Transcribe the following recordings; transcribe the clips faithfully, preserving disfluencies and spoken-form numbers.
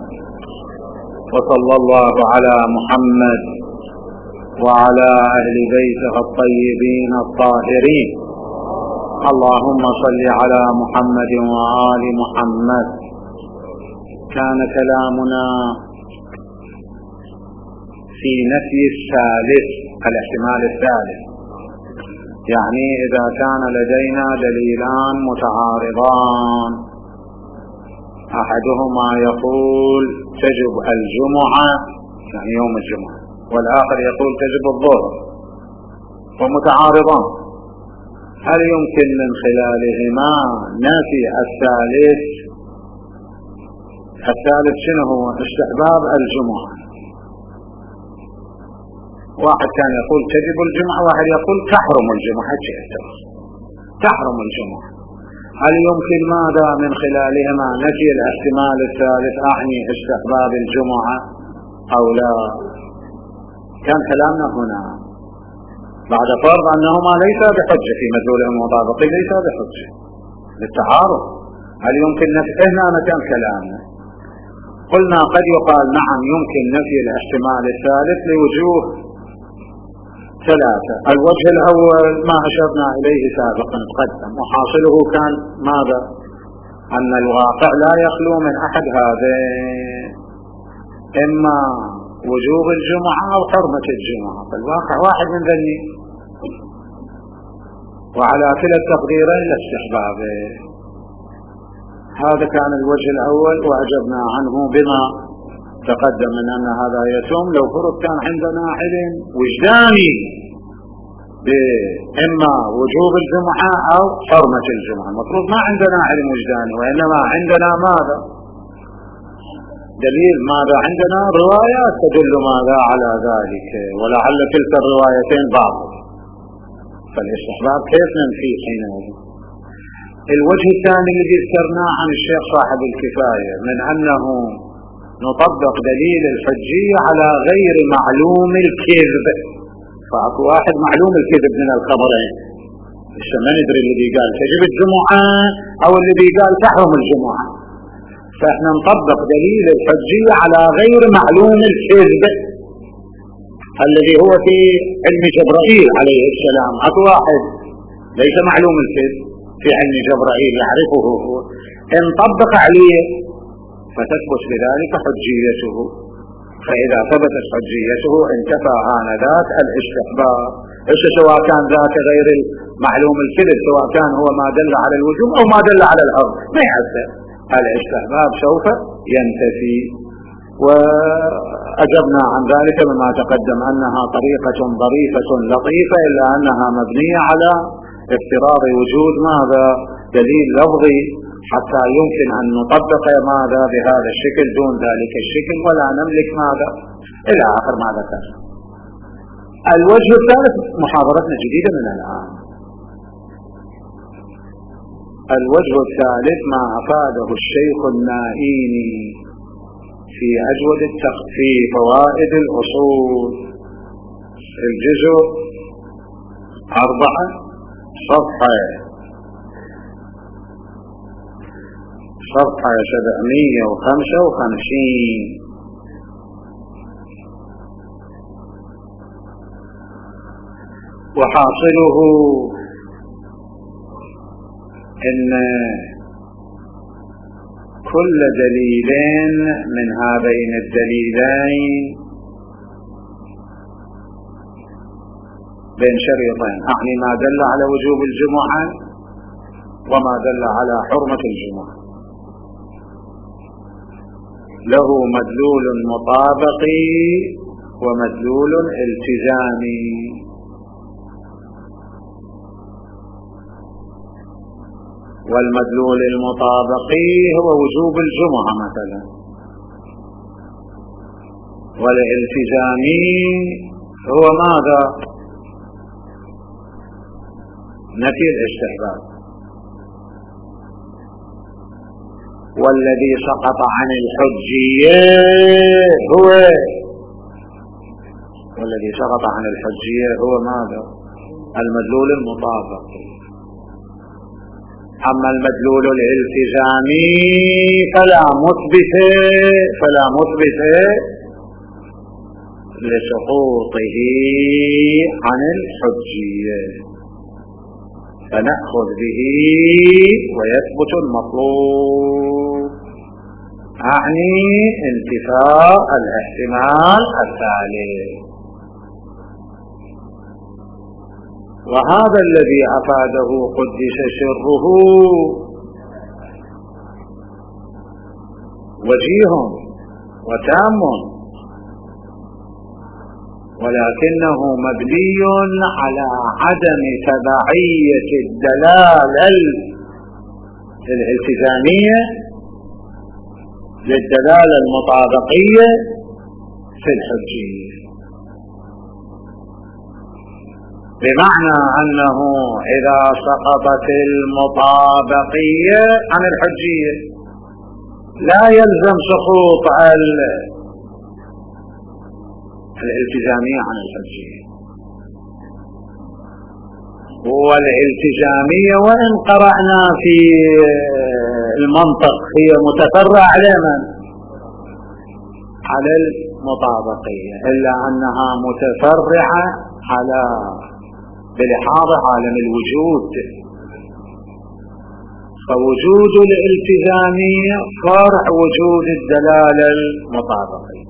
وصلى الله على محمد وعلى أهل بيته الطيبين الطاهرين. اللهم صل على محمد وآل محمد. كان كلامنا في نفي الثالث، الاحتمال الثالث، يعني إذا كان لدينا دليلان متعارضان، أحدهما يقول تجب الجمعة يعني يوم الجمعة، والآخر يقول تجب الظهر، ومتعارضان، هل يمكن من خلالهما نفي الثالث؟ الثالث شنو هو؟ استحباب الجمعة. واحد كان يقول تجب الجمعة، واحد يقول تحرم الجمعة، تحرم الجمعة. هل يمكن ماذا من خلالهما نفي الاحتمال الثالث، أعني استحباب الجمعة أو لا؟ كان كلامنا هنا بعد فرض أنهما ليس بحجة في مدلول المطابقة، ليس بحجة للتعارض. هل يمكن نفي؟ هنا كان كلامنا قلنا قد يقال نعم يمكن نفي الاحتمال الثالث لوجوه ثلاثة. الوجه الأول ما أشرنا إليه سابقا تقدم، وحاصله كان ماذا؟ أن الواقع لا يخلو من أحد هذين، إما وجوب الجمعة أو حرمة الجمعة، فالواقع واحد من ذني، وعلى كلا التقديرين لاستحبابه. هذا كان الوجه الأول، وأجبنا عنه بما تقدم من أن هذا يتم لو فرض كان عندنا علم وجداني بإما وجوب الجمعة أو حرمة الجمعة. المفروض ما عندنا علم وجداني، وإنما عندنا ماذا؟ دليل. ماذا عندنا؟ روايات تدل ماذا على ذلك، ولعل تلك الروايتين بعض، فالاستحباب كيف ننفي حينئذ؟ الوجه الثاني الذي ذكرناه عن الشيخ صاحب الكفاية من أنه نطبق دليل الحجية على غير معلوم الكذب، فأكو واحد معلوم الكذب من الخبرين، مش ما ندري اللي بيقال تجب الجمعة أو اللي بيقال تحرم الجمعة، فإحنا نطبق دليل الحجية على غير معلوم الكذب الذي هو في علم جبرائيل عليه السلام. أكو واحد ليس معلوم الكذب في علم جبرائيل يعرفه هو، نطبق عليه فتثبت بذلك حجيته، فإذا ثبتت حجيته انتفى آنذاك الاستحباب، سواء كان ذاك غير معلوم الكذب، سواء كان هو ما دل على الوجوب أو ما دل على الأرض، ما يعذب، الاستحباب سوف ينتفي. وأجبنا عن ذلك بما تقدم أنها طريقة ظريفة لطيفة، إلا أنها مبنية على افتراض وجود ماذا؟ دليل لفظي، حتى يمكن أن نطبق ماذا بهذا الشكل دون ذلك الشكل، ولا نملك ماذا إلى آخر ما ذكر. الوجه الثالث محاضرتنا جديدة من الآن. الوجه الثالث ما أفاده الشيخ النائيني في أجود في فوائد الأصول، الجزء أربعة صفحة صفحة سبعمية وخمسة وخمسين. وحاصله إن كل دليلين من هذين الدليلين بين شريطين، أعني ما دل على وجوب الجمعة وما دل على حرمة الجمعة، له مدلول مطابقي ومدلول التزامي. والمدلول المطابقي هو وجوب الجمعة مثلا، والالتزامي هو ماذا؟ نفي الاستحباب. والذي سقط عن الحجية هو والذي سقط عن الحجية هو ماذا؟ المدلول المطابق. أما المدلول الالتزامي فلا مثبت فلا مثبت لسقوطه عن الحجية، فنأخذ به ويثبت المطلوب، أعني انتفاء الاحتمال الثالث. وهذا الذي أفاده قدس سره وجيه وتام، ولكنه مبني على عدم تبعية الدلالة الالتزامية للدلالة المطابقية في الحجية، بمعنى أنه إذا سقطت المطابقية عن الحجية لا يلزم سقوط الالتزامية عن الحجية. والالتزامية وإن قرأنا في المنطق هي متفرع على من؟ على المطابقية، إلا أنها متفرعة على بلحاظ عالم الوجود، فوجود الالتزامية فرع وجود الدلالة المطابقية،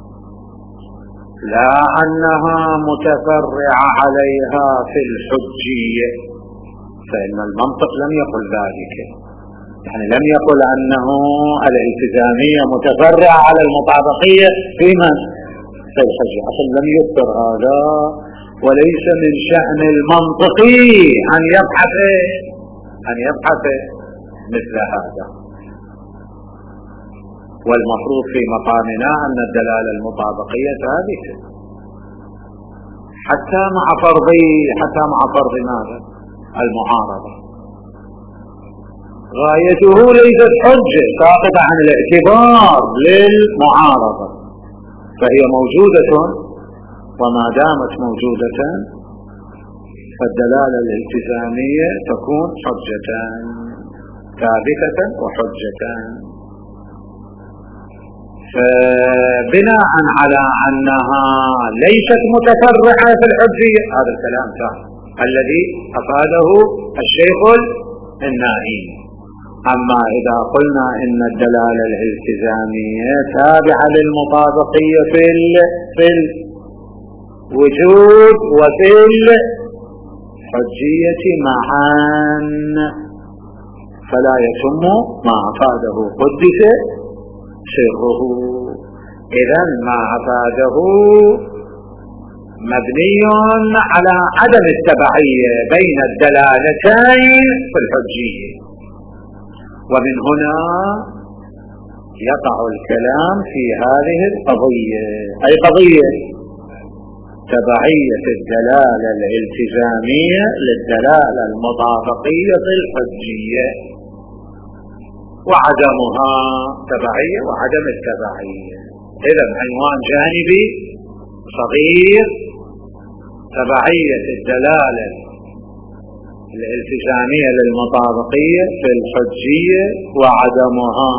لا أنها متفرعة عليها في الحجية، فإن المنطق لم يقل ذلك، يعني لم يقل أنه الالتزامية متفرعة على المطابقية في من؟ في الحجية، أصلا لم يذكر هذا، وليس من شأن المنطقي أن يبحث أن يبحث مثل هذا. والمفروض في مقامنا أن الدلالة المطابقية ثابتة حتى مع فرض حتى مع فرض ماذا؟ المعارضة. غايته ليست حجة ساقطة عن الاعتبار للمعارضة، فهي موجودة، وما دامت موجودة فالدلالة الالتزامية تكون حجة ثابتة وحجة. فبناء على أنها ليست متفرعة في الحجية، هذا الكلام ثاني الذي أفاده الشيخ النائي. أما إذا قلنا إن الدلالة الالتزامية تابعة للمطابقية في في الوجود وفي الحجية معا، فلا يتم ما أفاده قدس سره. إذن ما أفاده مبني على عدم التبعية بين الدلالتين في الحجية، ومن هنا يقع الكلام في هذه القضية، أي قضية تبعية الدلالة الالتزامية للدلالة المطابقية في الحجية، وعدمها تبعية وعدم التبعية. إذن عنوان جانبي صغير: تبعية الدلالة الالتزامية للمطابقية في الحجية وعدمها.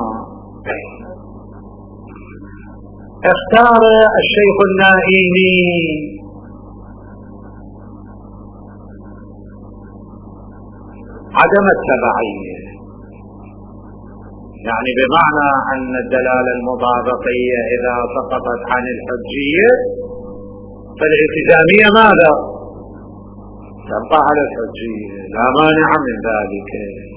اختار الشيخ النائمي عدم التبعية، يعني بمعنى أن الدلالة المطابقية إذا سقطت عن الحجية فالالتزامية ماذا؟ تبقى على الحجية، لا مانع من ذلك.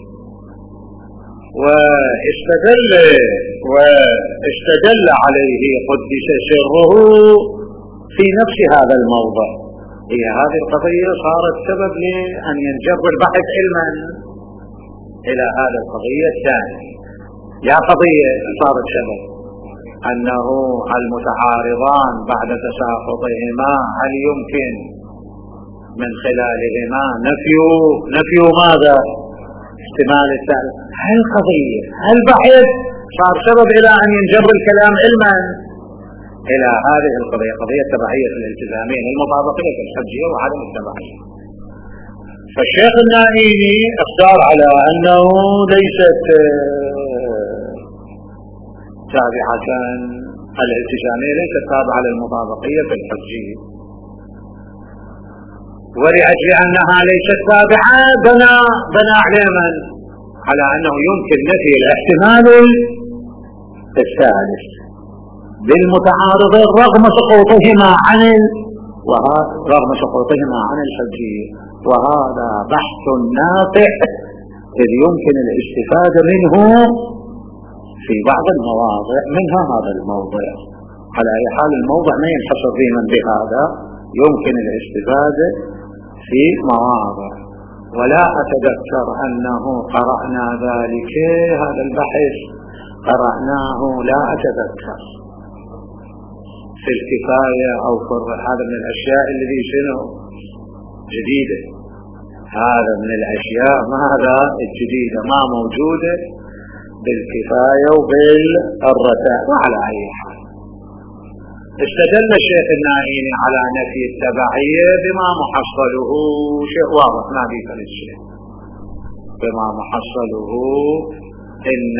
واستدل واستدل عليه قدس سره في نفس هذا الموضع. هي هذه القضية صارت سبب لأن ينجر البحث علما إلى هذا القضية الثانية. يا قضية صارت سبب أنه المتعارضان بعد تساقطهما هل يمكن من خلالهما نفي نفي ماذا؟ احتمال الثالث. هل قضية هل بحث صار سبب إلى أن ينجر الكلام علما إلى هذه القضية، قضية تبعية الالتزامين المطابقية في الحجية وعدم التبعية. فالشيخ النائيني اختار على أنه ليست تابعة، الالتزامية ليست تابعة للمطابقية في الحجية، ولأجل أنها ليست تابعة بنى بنى على من؟ على أنه يمكن نفي الاحتمال الثالث بالمتعارضين رغم سقوطهما عن ال... رغم سقوطهما عن الحجية، وهذا بحث نافع إذ يمكن الاستفادة منه في بعض المواضع، منها هذا الموضع. على أي حال الموضع ما ينحصر ضمن بهذا، يمكن الاستفادة في مواضع، ولا أتذكر أنه قرأنا ذلك، هذا البحث قرأناه لا أتذكر في الكفاية أو في هذا من الأشياء الذي شنو جديدة، هذا من الأشياء ماذا الجديدة ما موجودة بالكفاية وبالرسائل. وعلى أي حال استدل الشيخ النائيني على نفي التبعية بما محصله شيء واضح ما بيه الشيء، بما محصله إن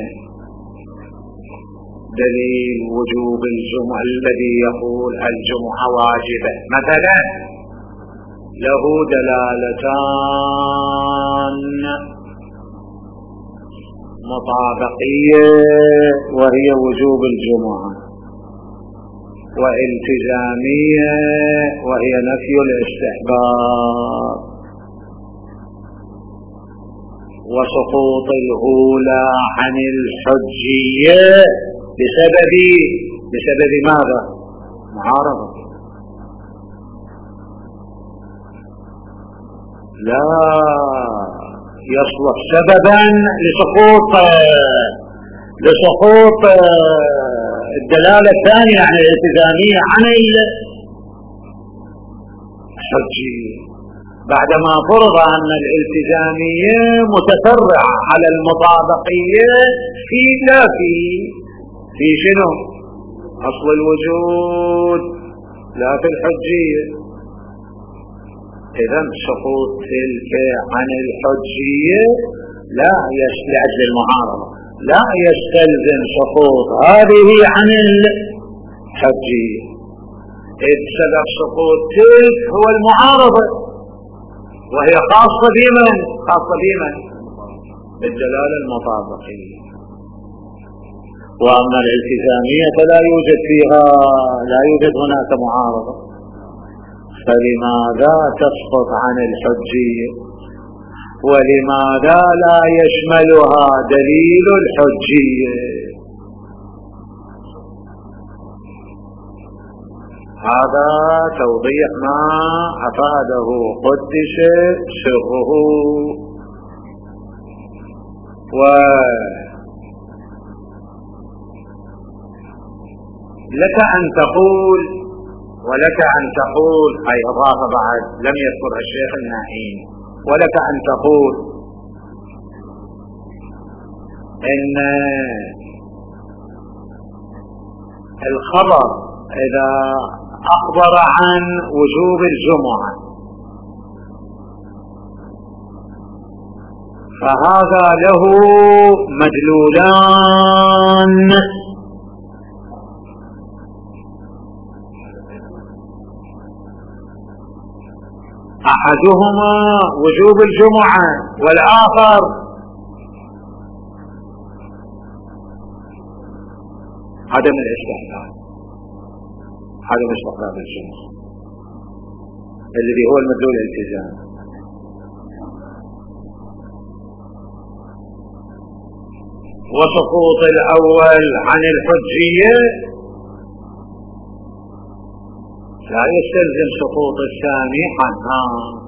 دليل وجوب الجمعة الذي يقول الجمعة واجبة مثلا له دلالتان مطابقية وهي وجوب الجمعة، والتزامية وهي نفي الاستحباب، وسقوط الأولى عن الحجية بسبب بسبب ماذا؟ معارضة. لا يصلح سببا لسقوط لسقوط الدلالة الثانية عن الالتزامية عن الحجية، بعدما فرض أن الالتزامية متفرعة على المطابقية في لا في في شنو؟ أصل الوجود لا في الحجية. إذن سقوط تلك عن الحجية لا لأجل المعارضة لا يستلزم سقوط هذه عن الحجية، إذ سبب سقوط تلك هو المعارضة، وهي خاصة بمن؟ خاصة بمن؟ بالدلالة المطابقية. وأما الالتزامية فلا يوجد فيها لا يوجد هناك معارضة، فلماذا تسقط عن الحجية؟ ولماذا لا يشملها دليل الحجية؟ هذا توضيح ما أفاده قدس سره. ولك أن تقول ولك أن تقول أي أضاف بعد لم يذكر الشيخ النائين، ولك أن تقول إن الخبر إذا أخبر عن وجوب الجمعة فهذا له مدلولان، أحدهما وجوب الجمعة والآخر عدم الاستحباب، عدم استحباب الجمعة الذي هو المدلول الالتزام. وسقوط الأول عن الحجية لا يستلزم سقوط الثاني عنها،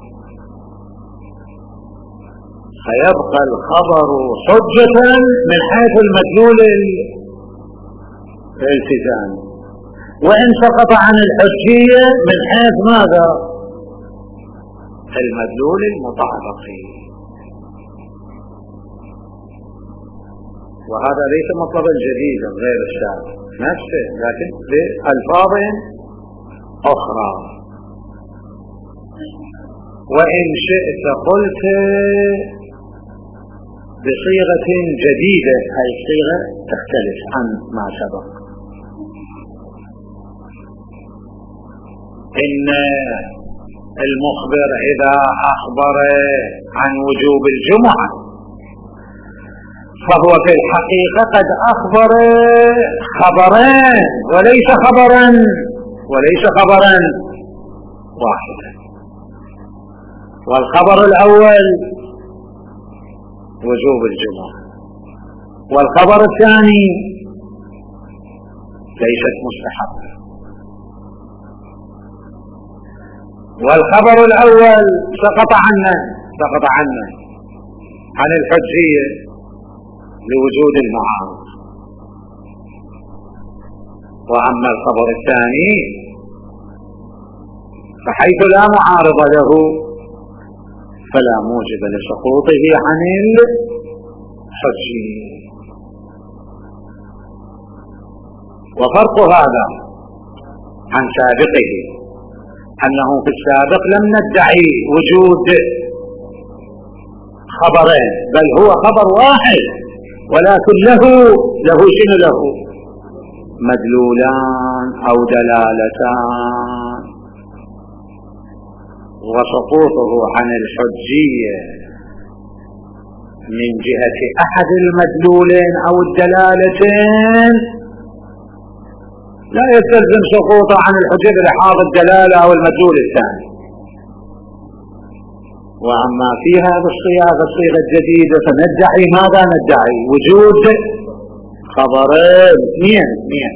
فيبقى الخبر حجة من حيث المدلول الالتزام، وإن سقط عن الحجية من حيث ماذا؟ المدلول المطابقي. وهذا ليس مطلبا جديدا غير الشارع نفسه، لكن بألفاظ أخرى. وإن شئت قلت بصيغة جديدة، هذه الصيغة تختلف عن ما سبق. إن المخبر إذا أخبر عن وجوب الجمعة فهو في الحقيقة قد أخبر خبرين وليس خبرا وليس خبرا واحدا. والخبر الأول وجوب الجمعة، والخبر الثاني ليست مستحبة. والخبر الأول سقط عنا سقط عنا عن الحجية لوجود المعارض، وأما الخبر الثاني فحيث لا معارض له فلا موجب لسقوطه عن الحجية. وفرق هذا عن سابقه أنه في السابق لم ندعي وجود خبرين، بل هو خبر واحد ولكن له له شنو له مدلولان أو دلالتان، وسقوطه عن الحجية من جهة أحد المدلولين أو الدلالتين لا يستلزم سقوطه عن الحجة بلحاظ الدلالة أو المدلول الثاني. وأما في هذا الصياغة الصيغة الجديدة فندعي ماذا ندعي؟ وجود خبرين اثنين اثنين،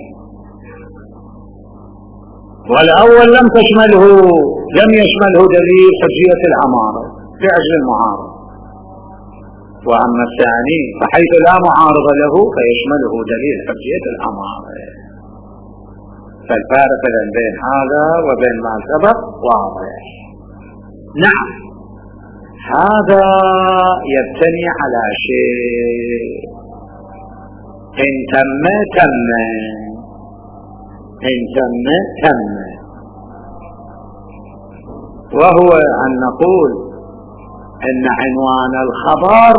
والأول لم تشمله لم يشمله دليل حجية العمارة لأجل المعارض، وأما الثاني فحيث لا معارض له فيشمله دليل حجية العمارة. فالفارق بين هذا وبين ما سبق واضح. نعم، هذا يبتني على شيء إن تم تم إن تم تم وهو أن نقول إن عنوان الخبر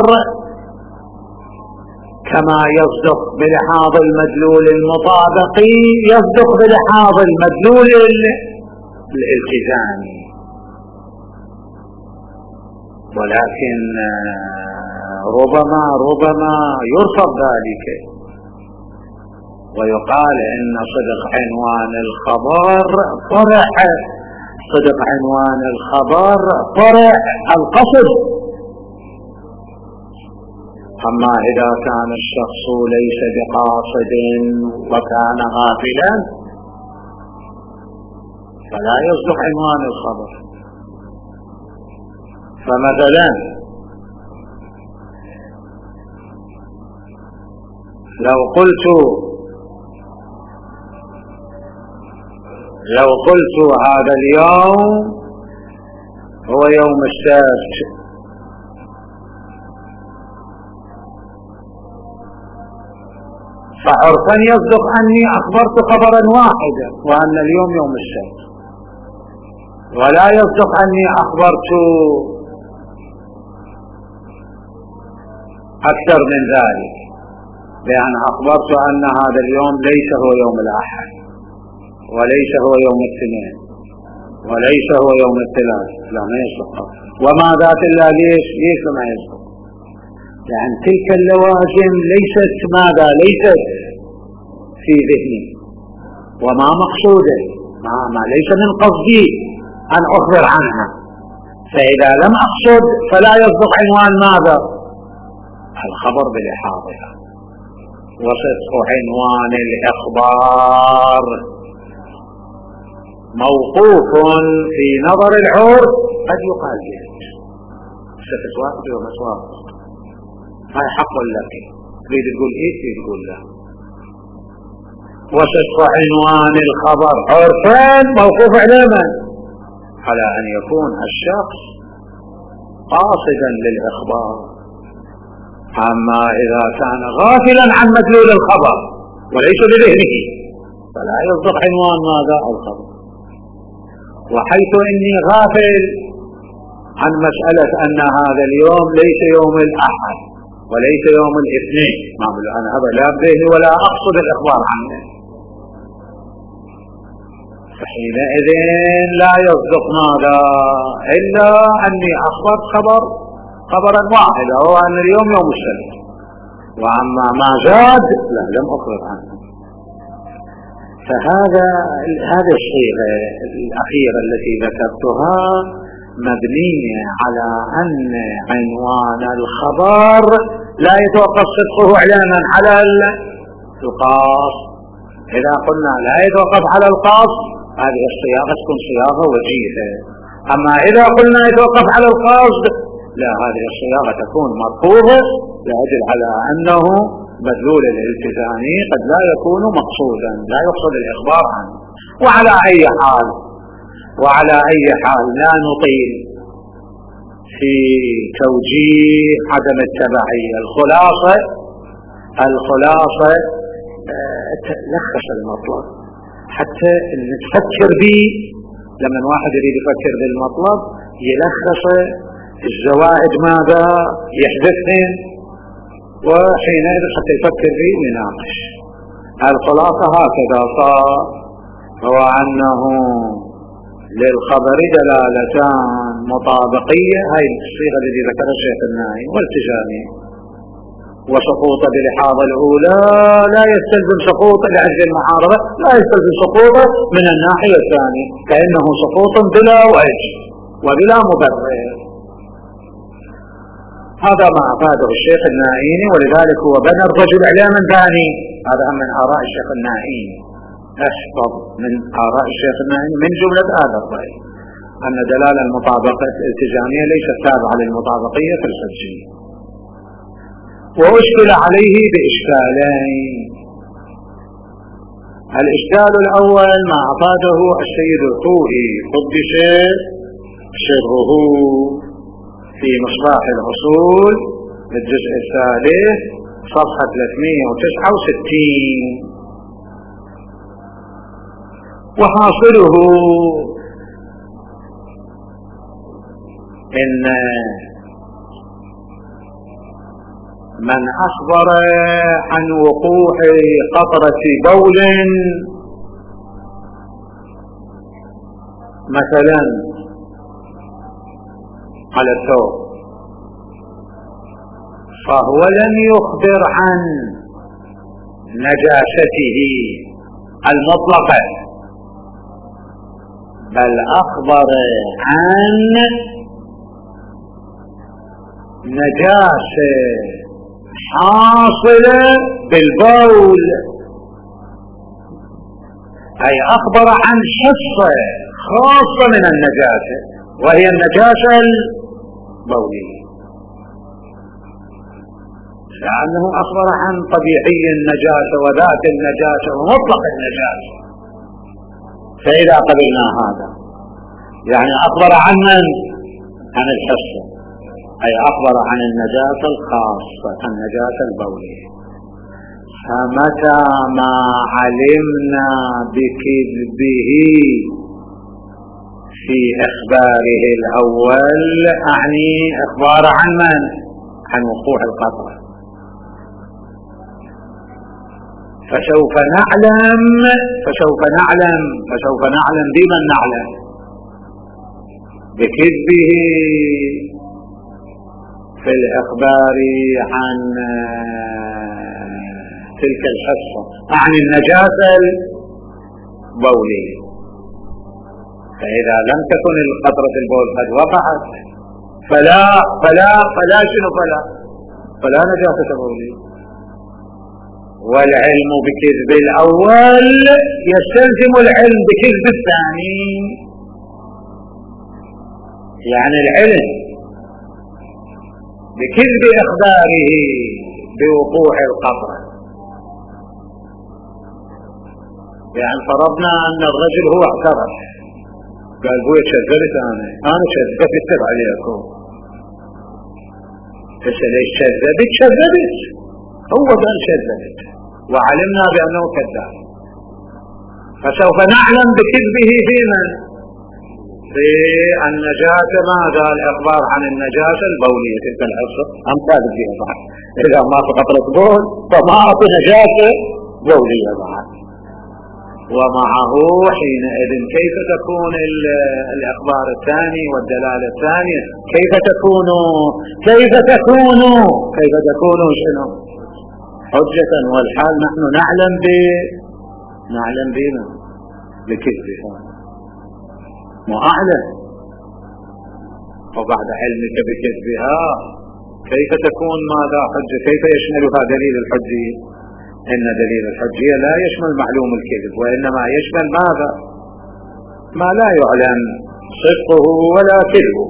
كما يصدق بلحاظ المدلول المطابقي يصدق بلحاظ المدلول الالتزامي، ولكن ربما ربما يرفض ذلك ويقال إن صدق عنوان الخبر فرع صدق عنوان الخبر فرع القصد. أما إذا كان الشخص ليس بقاصد وكان غافلا فلا يصدق عنوان الخبر. فمثلا لو قلت لو قلت هذا اليوم هو يوم السبت، فعرفا يصدق أني أخبرت خبرا واحدا وأن اليوم يوم السبت، ولا يصدق أني أخبرت أكثر من ذلك، لأن أخبرت أن هذا اليوم ليس هو يوم الأحد وليس هو يوم الاثنين وليس هو يوم الثلاث، لا ما يصدق. وما ذات الله ليش ليش ما يصدق؟ لأن تلك اللوازم ليست ماذا ليست في ذهني وما مقصوده، ما, ما ليس من قصدي أن أخبر عنها، فإذا لم أقصد فلا يصدق عنوان ماذا الخبر بلحاظها. وصدق عنوان الإخبار موقوف في نظر العرف قد يقال به سكت واحد ومسواق، هاي حق لك، تريد تقول ايه تريد تقول لا. وصدق عنوان الخبر عرفان موقوف على من؟ على أن يكون الشخص قاصدا للإخبار. أما إذا كان غافلا عن مدلول الخبر وليس بذهنه فلا يصدق عنوان ماذا الخبر. وحيث إني غافل عن مسألة أن هذا اليوم ليس يوم الأحد وليس يوم الاثنين، ما أقول أنا هذا لا به ولا أقصد الإخبار عنه، فحينئذ لا يصدق ماذا إلا أني أخبر خبر خبرا واحدا هو أن اليوم يوم السبت، وأما ما زاد لا لم أخبر عنه. فهذا هذا الشيء الأخيرة التي ذكرتها مبنية على أن عنوان الخبر لا يتوقف صدقه إعلانا على القاص. إذا قلنا لا يتوقف على القاص هذه الصياغة تكون صياغة وجيهة، أما إذا قلنا يتوقف على القاص لا، هذه الصياغة تكون مرفوضة لأجل على أنه مدلول الالتزامي قد لا يكون مقصودا، لا يقصد الإخبار عنه. وعلى أي حال وعلى أي حال لا نطيل في توجيه عدم التبعية. الخلاصة الخلاصة تلخص المطلب حتى نتفكر به. لما واحد يريد يفكر بالمطلب يلخص الزوائد ماذا يحدثهن، وحينئذ حتى يفكر به يناقش. الخلاصة هكذا صار، هو أنه للخبر دلالتان مطابقية، هاي الصيغة التي ذكرها الشيخ النائي، والتزامي، وسقوط بالإحاضة الأولى لا يستلزم سقوط لأجل المعارضة، لا يستلزم سقوط من الناحية الثانية، كأنه سقوط بلا وجه وبلا مبرر. هذا ما أفاده الشيخ النائي، ولذلك هو بنى الرجل إعلاما ثاني. هذا من آراء الشيخ النائي، أشطب من آراء الشيخ النائي من جملة هذا الرأي أن دلالة المطابقة الالتزامية ليست تابعة للمطابقية في الفجية. وأشكل عليه بإشكالين. الإشكال الأول ما أفاده السيد الخوئي قدس سره في مصباح الأصول الجزء الثالث صفحة ثلاثمئة وتسعة وستين، وحاصله إن من أخبر عن وقوع قطرة بول مثلا على الثوب، فهو لم يخبر عن نجاسته المطلقة، بل أخبر عن نجاسة حاصلة بالبول، أي أخبر عن حصة خاصة من النجاسة وهي النجاسة البولية، لأنه أخبر عن طبيعي النجاسة وذات النجاسة ومطلق النجاسة. فإذا قبلنا هذا يعني أخبر عن من؟ عن الحصة، أي أخبر عن النجاسة الخاصة النجاسة البولية. فمتى ما علمنا بكذبه في إخباره الأول، أعني إخبار عن من؟ عن وقوع القطرة، فسوف نعلم فسوف نعلم فسوف نعلم بمن نعلم بكذبه في الإخبار عن تلك الحصة عن النجاسة البولية. فإذا لم تكن القطرة البول قد وقعت فلا فلا فلا شنو فلا فلا نجاسة بولية. والعلم بكذب الأول يستلزم العلم بكذب الثاني، يعني العلم بكذب إخباره بوقوع القطرة. يعني فرضنا أن الرجل هو اعترف قال هو كذبت أنا أنا كذبت عليكم، فسأل ليش كذبت؟ كذبت هو قال كذبت وعلمنا بأنه كذاب، فسوف نعلم بكذبه في من؟ بالنجاسة ماذا؟ الإخبار عن النجاسة البولية. تلك الحصة أمثال فيها بعد، إذا ما قطرة بول فما في نجاسة بولية بعد. ومعه حينئذ كيف تكون الإخبار الثاني والدلالة الثانية؟ كيف تكون كيف تكون كيف تكون شنو؟ حجة، والحال نحن نعلم ب نعلم بنا بكذبها مو أعلم. وبعد علمك بكذبها كيف تكون ماذا حجة؟ كيف يشملها دليل الحجية؟ إن دليل الحجية لا يشمل معلوم الكذب، وإنما يشمل ماذا؟ ما لا يعلم صدقه ولا كذبه.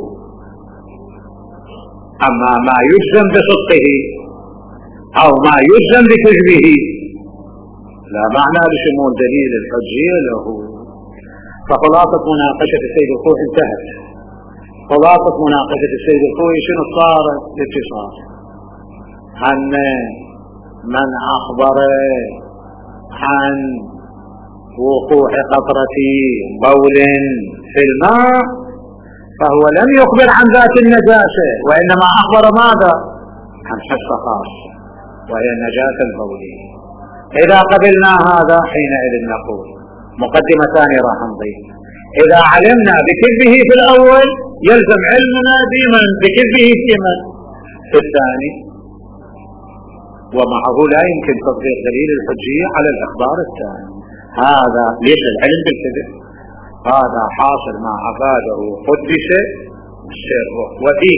أما ما يجزم بصدقه أو ما يجزم بكذبه لا معنى لشمول دليل الحجية له. فخلاصة مناقشة السيد الخوئي انتهت. خلاصة مناقشة السيد الخوئي شنو صارت؟ الاتصال أن من أخبر عن وقوع قطرة بول في الماء فهو لم يخبر عن ذات النجاسة، وإنما أخبر ماذا؟ عن حصة خاصة وهي النجاسة البولية. إذا قبلنا هذا حينئذ نقول مقدمة ثانية راح نضيف: إذا علمنا بكذبه في الأول يلزم علمنا بمن بكذبه في من في الثاني، ومعه لا يمكن تطبيق دليل الحجية على الإخبار الثاني. هذا ليش العلم بالكذب؟ هذا حاصل ما أفاده قدس سره ودين.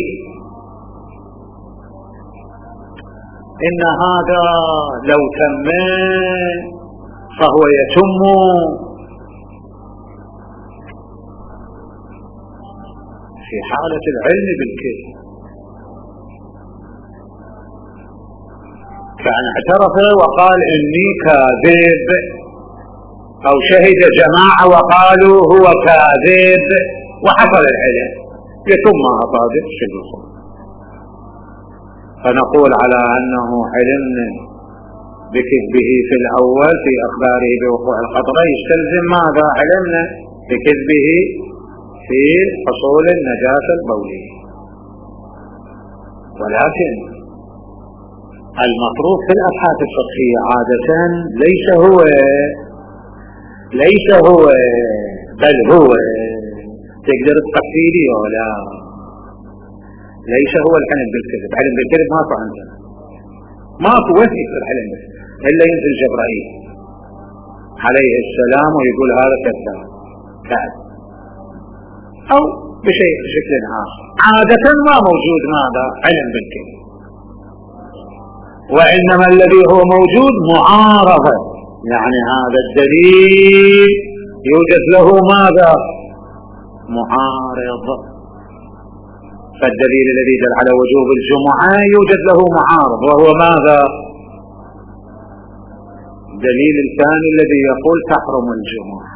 إن هذا لو تم فهو يتم في حالة العلم بالكذب، كان اعترف وقال إني كاذب، أو شهد جماعة وقالوا هو كاذب وحصل العلم، يتم أفاده شبه. فنقول على أنه علمنا بكذبه في الأول في أخباره بوقوع القطرة يستلزم ماذا؟ علمنا بكذبه في حصول النجاسة البولية. ولكن المطروح في الأبحاث الفقهية عادة ليس هو ليس هو بل هو تقدر تفسيري ولا ليس هو العلم بالكذب. علم بالكذب ماكو عندنا، ماكو وثيق العلم إلا ينزل جبرائيل عليه السلام ويقول هذا كذاب كذب أو بشيء بشكل آخر. عادة ما موجود ماذا؟ علم بالكذب. وإنما الذي هو موجود معارضة، يعني هذا الدليل يوجد له ماذا؟ معارض. فالدليل الذي دل على وجوب الجمعة يوجد له معارض، وهو ماذا؟ دليل الثاني الذي يقول تحرم الجمعة.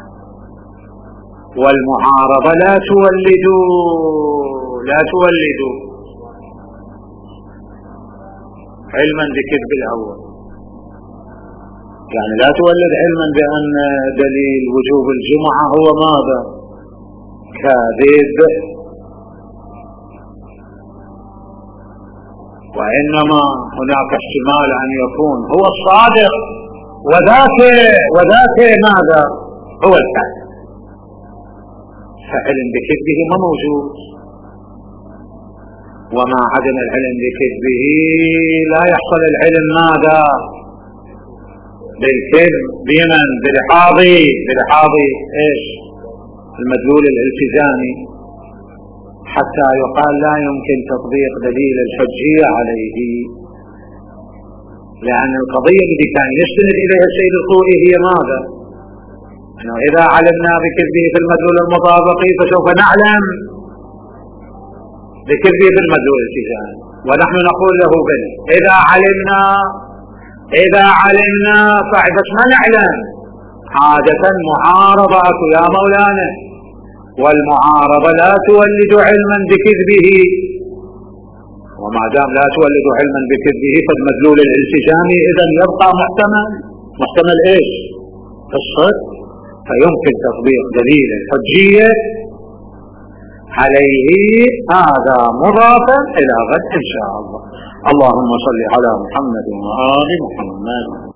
والمعارضة لا تولد لا تولد علما بكذب الأول، يعني لا تولد علما بأن دليل وجوب الجمعة هو ماذا؟ كاذب. وإنما هناك احتمال أن يكون هو الصادق وذاك وذاك ماذا؟ هو الكاذب. فعلم بكذبه ما موجود، وما عدم العلم بكذبه لا يحصل العلم ماذا؟ بالكذب. بمن؟ بالحاضي بالحاضي ايش؟ المدلول الالتزامي، حتى يقال لا يمكن تطبيق دليل الحجية عليه، لأن القضية التي كان يستند إليها السيد الخوئي هي ماذا؟ أنه إذا علمنا بكذبه في المدلول المطابقي فسوف نعلم بكذبه في المدلول الالتزامي، ونحن نقول له بل إذا علمنا إذا علمنا فبس ما نعلم. عادة معارضة يا مولانا، والمعارضة لا تولد علما بكذبه، وما دام لا تولد علما بكذبه فالمدلول الالتزامي إذن يبقى محتمل. محتمل إيش؟ الصدق. فيمكن تطبيق دليل الحجية عليه هذا مضافا إلى غد إن شاء الله. اللهم صل على محمد وآل محمد.